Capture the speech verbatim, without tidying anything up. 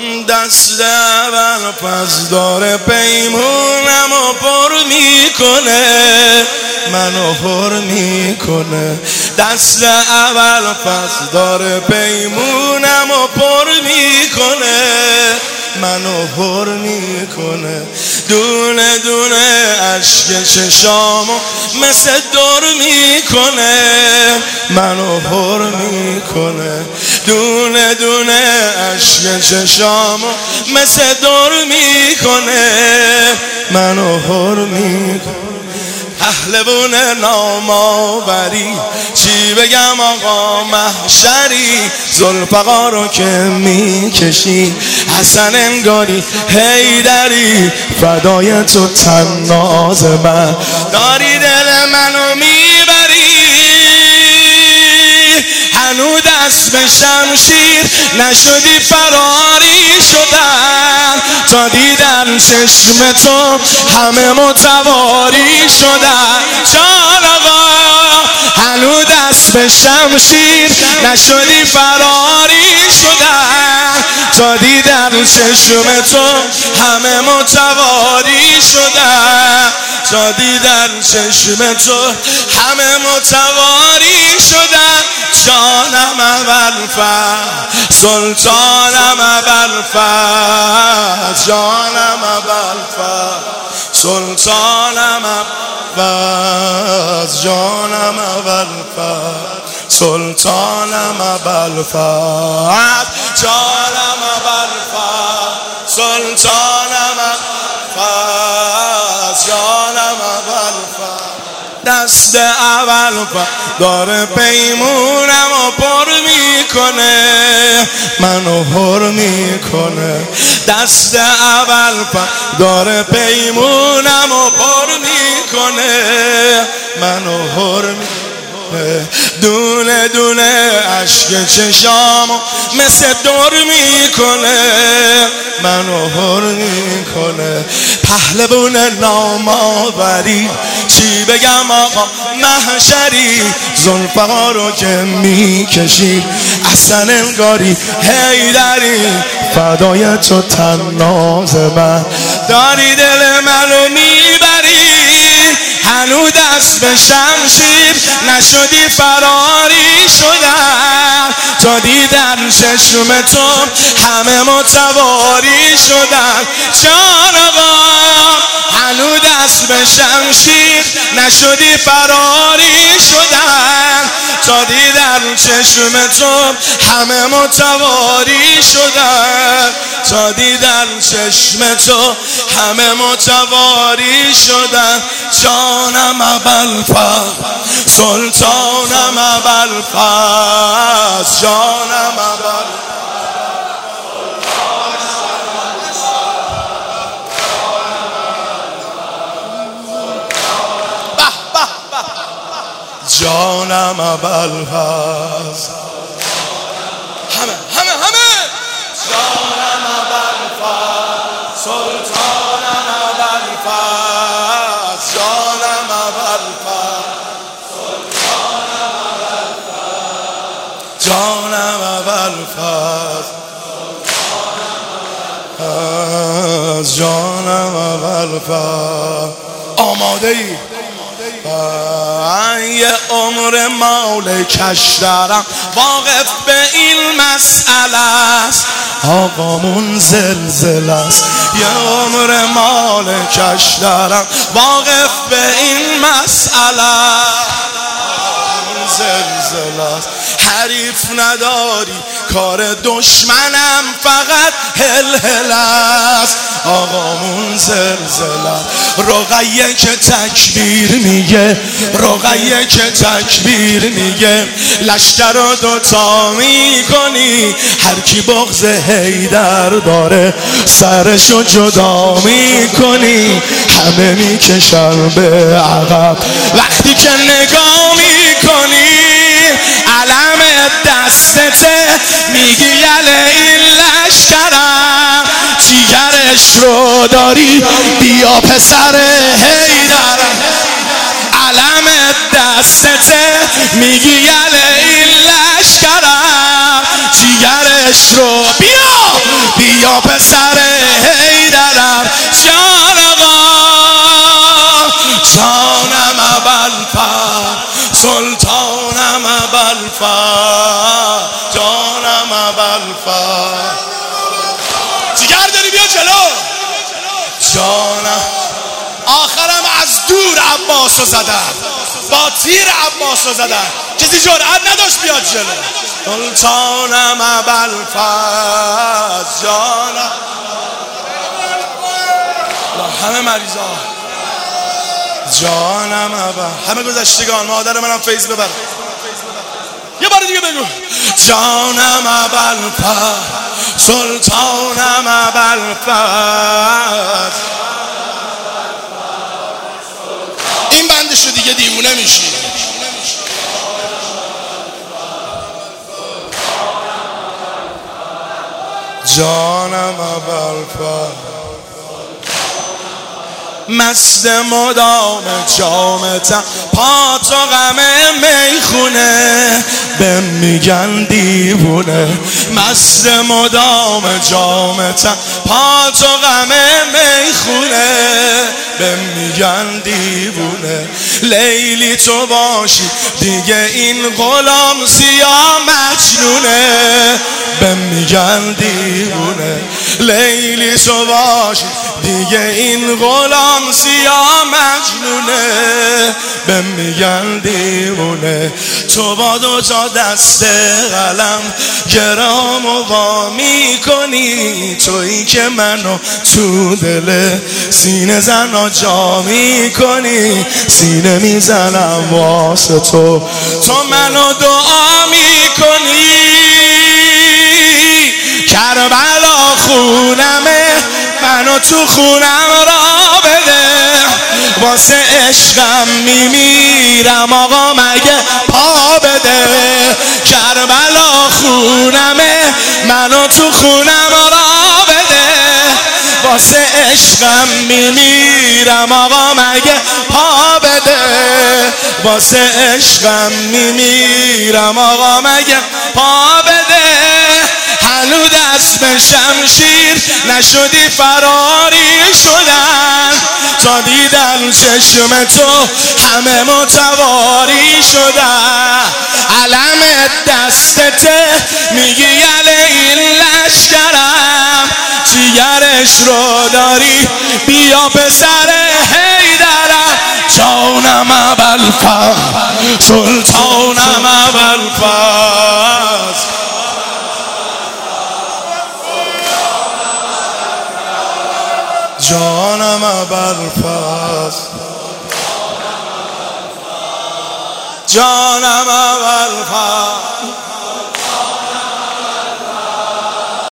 دست اول پس داره پیمونم و پر میکنه، منو پر میکنه. دست اول پس داره پیمونم و پر میکنه، منو پر میکنه. دونه دونه اشک چشامو مثل دور میکنه، منو پر میکنه. دونه دونه اشک چشامو مثل دور میکنه، منو پر میکنه. پهلوون نامآوری چی بگم آقا محشری، ذوالفقار رو که میکشی حسن انگاری حیدری، فدای تو طناز من داری دل منو میبری. هنو دست به شمشیر نشدی فراری شدن، تا دیدن چشم تو همه متواری شدن. جان آقا هنو دست به شمشیر نشدی فراری شدن، تا دیدن چشم تو همه متواری شدن. تا دیدن چشم تو همه متواری شدن. جانم ابوالفضل سلطانم ابوالفضل، جانم ابوالفضل سلطانم ابوالفضل، جانم ابوالفضل سلطانم ابوالفضل، جانم ابوالفضل سلطانم ابوالفضل، جانم ابوالفضل. دست اول داره پیمونم و پر میکنه، منو پر میکنه. دست اول داره پیمونم و پر میکنه، منو پر میکنه. دونه دونه اشک چشامو مثل دور میکنه، منو پر میکنه. پهلوون نامآوری چی بگم آقا محشری، ذوالفقار رو که میکشی حسن انگاری حیدری، فدای تو طناز من داری دل منو میبری. هنو دست به شمشیر نشدی فراری شدن، تا دیدن چشم تو همه متواری شدن. جان آقا هنو دست به شمشیر نشدی فراری شدن، تا دیدن چشم تو همه متواری شدن. تا دیدن چشم تو همه متواری شدن. جانم ابوالفضل سلطانم ابوالفضل، جانم ابوالفضل جانم ابوالفضل، همه همه همه جانم ابوالفضل سلطانم ابوالفضل، جانم ابوالفضل سلطانم ابوالفضل، جانم ابوالفضل، جانم ابوالفضل. آماده ای؟ یه عمر مالکش دارم واقف به این مسئله است، آقامون زلزله است. یه عمر مالکش دارم واقف به این مسئله، آقامون زلزله است. حریف نداری کار دشمنم فقط هلهل است، آقامون زلزله. رقیه که تکبیر میگه، رقیه که تکبیر میگه، لشکر رو دوتا میکنی، هر کی بغض حیدر داره سرشو جدا میکنی، همه میکشن به عقب وقتی که نگاه میکنی. علم دستته میگی یله این لشکرم، جیگرش رو داری بیا پسر حیدر. علم دستته میگی یله این لشکرم، جیگرش رو بیا بیا جانم. آخرم از دور عباسو زدن، با تیر عباسو زدن، کسی جرأت نداشت بیاد جلو. سلطانم ابوالفضل جانم. همه مریضا جانم ابا، همه گذشتگان، مادر منم فیض ببر. یه بار دیگه بگو جانم ابوالفضل، سلطانم ابوالفضل. این بندشو دیگه دیوونه میشی. جانم ابوالفضل، مست مدام جامتم، پا تو غم میخونه، به میگن دیوونه. مست مدام جامتم، پا تو غم میخونه، به میگن دیوونه. لیلی تو باشی دیگه این غلام سیاه مجنونه، به میگن دیوونه. لیلی تو باشی دیگه این غلام سیاه مجنونه، به میگن دیوونه. تو با دو تا دست قلم گرام و وا میکنی، تویی که منو تو دل سینه زنا جا میکنی. سینه میزنم واسه تو، تو منو دعا میکنی. کربلا خونمه، منو تو خونم را بده. واسه عشقم میمیرم آقا مگه پا بده. کربلا خونمه، منو تو خونم را بده. واسه عشقم میمیرم آقا مگه پا بده. واسه عشقم میمیرم آقا مگه پا بده. هنو دست به شمشیر نشدی فراری شدن، تا دیدن چشم تو همه متواری شدن. علم دستته میگی یله این لشکرم، جیگرش رو داری بیا پسر حیدرم. جانم ابوالفضل، سلطانم ابوالفضل. جانم ابوالفضل، جانم ابوالفضل.